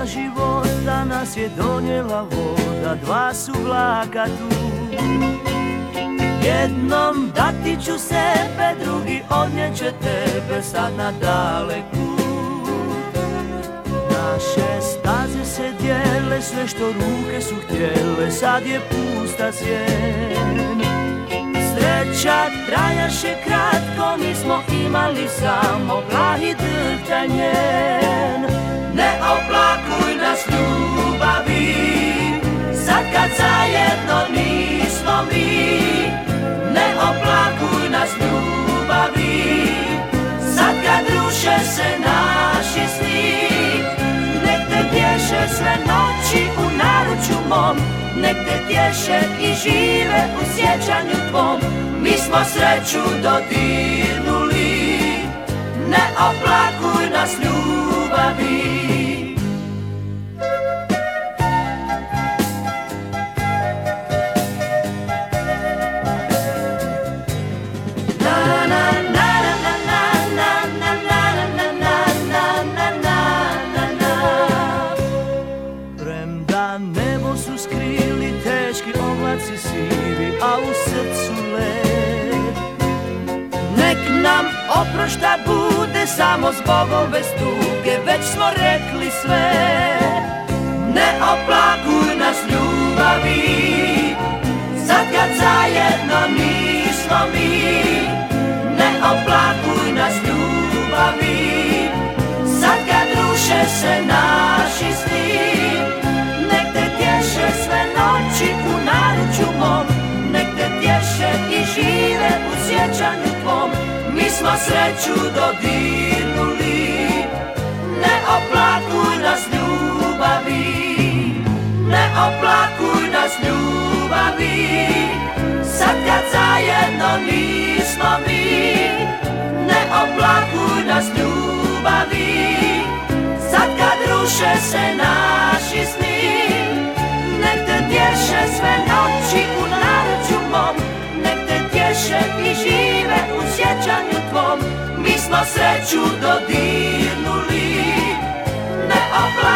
života nas je donijela voda, dva su vlaka tu. Jednom dati ću sebe, drugi odnijet će tebe sad na daleku. Naše staze se dijele, sve što ruke su htjele, sad je pusta sjen. Sreća trajaše kratko, mi smo imali samo plah i drhtaj njen. Ne oplakuj nas ljubavi, sad kad zajedno nismo mi. Ne oplakuj nas ljubavi, sad kad ruše se naši sni. Nek te tješe sve noći u naručju mom, nek te tješe i žive u sjećanju tvom. Mi smo sreću dodirnuli, ne oplakuj nas ljubavi. Premda nebo su skrili teški oblaci sivi, a u srcu led. Nek nam oprošta bude samo zbogom bez tuge, već smo rekli sve. Ne oplakuj nas ljubavi, sad kad zajedno nismo mi. Ne oplakuj nas ljubavi, sad kad ruše se naši sni. Nek te tješe sve noći u naručju mom, nek te tješe i žive u sjećanju tvom. Mi smo sreću dodirnuli, ne oplakuj nas ljubavi. Ne oplakuj nas ljubavi, sad kad zajedno nismo mi. Ne oplakuj nas ljubavi, sad kad ruše se naši sni. Nek te tješe sve noći u naručju mom, nek te tješe i žive u sjećanju tvom. Mi smo sreću dodirnuli, ne oplakuj